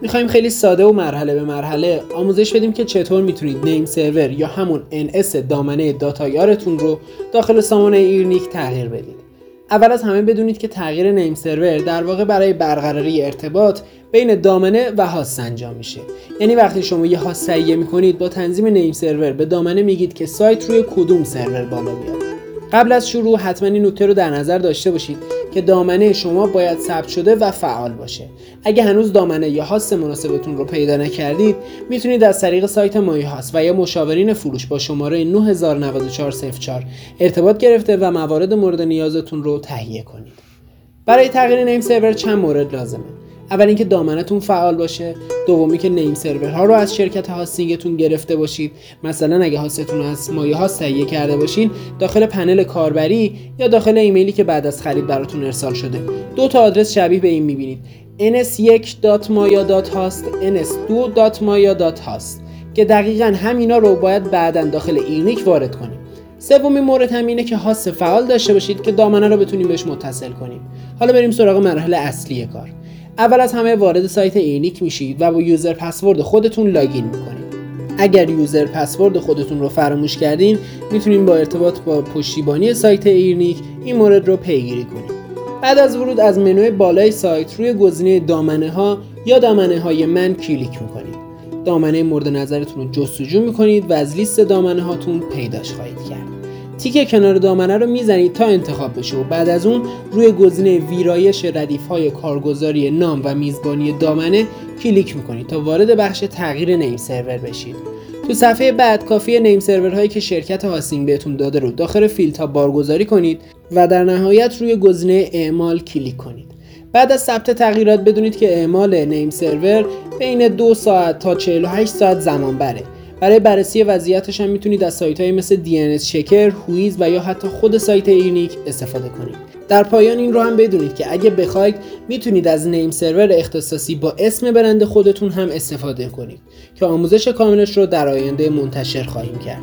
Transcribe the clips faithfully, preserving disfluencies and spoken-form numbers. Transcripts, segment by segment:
میخوایم خیلی ساده و مرحله به مرحله آموزش بدیم که چطور میتونید نیم سرور یا همون ان اس دامنه داتایارتون رو داخل سامانه ایرنیک تغییر بدید. اول از همه بدونید که تغییر نیم سرور در واقع برای برقراری ارتباط بین دامنه و هاست انجام میشه. یعنی وقتی شما یه هاست تهیه میکنید با تنظیم نیم سرور به دامنه میگید که سایت روی کدوم سرور بالا بیاد. قبل از شروع حتما این نکته رو در نظر داشته باشید که دامنه شما باید ثبت شده و فعال باشه. اگه هنوز دامنه یا هاست مناسبتون رو پیدا نکردید، میتونید از طریق سایت مای هاست و یا مشاورین فروش با شماره نه نه نه چهار صفر چهار ارتباط گرفته و موارد مورد نیازتون رو تهیه کنید. برای تغییر نیم سرور چند مورد لازمه. اول اینکه دامنه‌تون فعال باشه، دومی که نیم سرورها رو از شرکت هاستینگتون گرفته باشید. مثلا اگه هاستتون رو از مایه هاست تهیه کرده باشین، داخل پنل کاربری یا داخل ایمیلی که بعد از خرید براتون ارسال شده دو تا آدرس شبیه به این می‌بینید: ان اس یک دات مایا دات هاست، ان اس دو دات مایا دات هاست که دقیقاً همینا رو باید بعداً داخل ایرنیک وارد کنیم. سومین مورد هم اینه که هاست فعال داشته باشید که دامنه رو بتونیم بهش متصل کنیم. حالا بریم سراغ مرحله اصلی کار. اول از همه وارد سایت ایرنیک میشید و با یوزر پسورد خودتون لاگین میکنید. اگر یوزر پسورد خودتون رو فراموش کردین، میتونین با ارتباط با پشتیبانی سایت ایرنیک این مورد رو پیگیری کنید. بعد از ورود از منوی بالای سایت روی گزینه دامنه ها یا دامنه های من کلیک میکنید. دامنه مورد نظرتون رو جستجو میکنید و از لیست دامنه هاتون پیداش خواهید کرد. تیک کنار دامنه رو میزنید تا انتخاب بشه و بعد از اون روی گزینه ویرایش ردیف‌های کارگزاری نام و میزبانی دامنه کلیک میکنید تا وارد بخش تغییر نیم سرور بشید. تو صفحه بعد کافیه نیم سرورهایی که شرکت هاستینگ بهتون داده رو داخل فیلدها بارگذاری کنید و در نهایت روی گزینه اعمال کلیک کنید. بعد از ثبت تغییرات بدونید که اعمال نیم سرور بین دو ساعت تا چهل و هشت ساعت زمان بره. برای بررسی وضعیتش هم میتونید از سایت‌های مثل دی ان اس چکر، هویز و یا حتی خود سایت ایرنیک استفاده کنید. در پایان این رو هم بدونید که اگه بخواید میتونید از نیم سرور اختصاصی با اسم برند خودتون هم استفاده کنید که آموزش کاملش رو در آینده منتشر خواهیم کرد.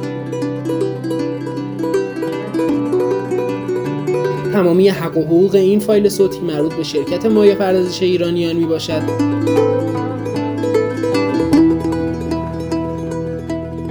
تمامی حق و حقوق این فایل صوتی مربوط به شرکت مایه پردازش ایرانیان میباشد.